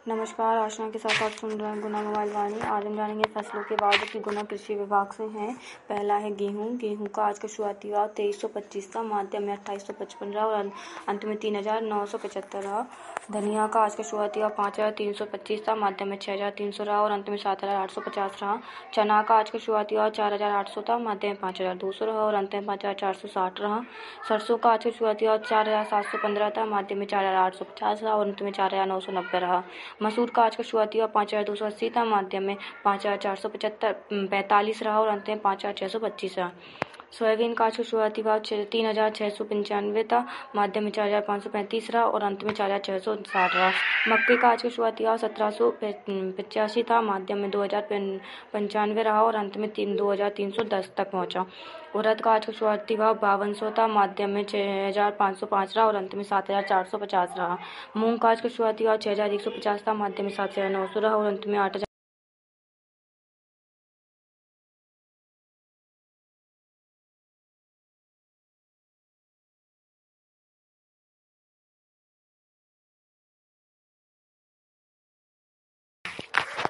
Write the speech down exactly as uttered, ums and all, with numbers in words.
नमस्कार, आशना के साथ आप सुन रहे हैं गुना मोबाइल वाणी। आज हम जानेंगे फसलों के बाद की गुना कृषि विभाग से हैं। पहला है गेहूं। गेहूं का आज का शुरुआती भाव तेईस सौ पच्चीस था, माध्यम में अट्ठाईस सौ पचपन रहा और अंत में तीन हजार नौ सौ पचहत्तर रहा। धनिया का आज का शुरुआती भाव पाँच हजार तीन सौ पच्चीस था, माध्यम में छः हजार तीन सौ रहा और अंत में सात हजार आठ सौ पचास रहा। चना का आज का शुरुआती भाव चार हजार आठ सौ था, माध्यम में पाँच हजार दो सौ रहा और अंत में पाँच हजार चार सौ साठ रहा। सरसों का आज का शुरुआती भाव चार हजार सात सौ पंद्रह था, माध्यम में चार हजार आठ सौ पचास रहा और अंत में चार हजार नौ सौ नब्बे रहा। मसूर का आज का शुरुआती भाव पाँच हजार दो सौ अस्सी था, माध्यम में पाँच हजार चार सौ पचहत्तर पैंतालीस रहा और अंत में पाँच हजार छः सौ पच्चीस रहा। सोयाबीन का आज का शुरुआती भाव तीन हजार छः सौ पंचानवे था, माध्यम में चार हजार पाँच सौ पैंतीस रहा और अंत में चार हजार छः सौ साठ रहा। मक्के का आज का शुरुआती भाव सत्रह सौ पचासी था, माध्यम में दो हजार पंचानवे रहा और अंत में तीन दो हजार तीन सौ दस तक पहुंचा। उड़द का आज का शुरुआती भाव बावन सौ था, माध्यम में छः हजार पाँच सौ पाँच रहा और अंत में सात हजार चार सौ पचास रहा। मूंग का आज का शुरुआती भाव छः हजार एक सौ पचास था, माध्यम में सात हजार नौ सौ रहा और अंत में आठ हजार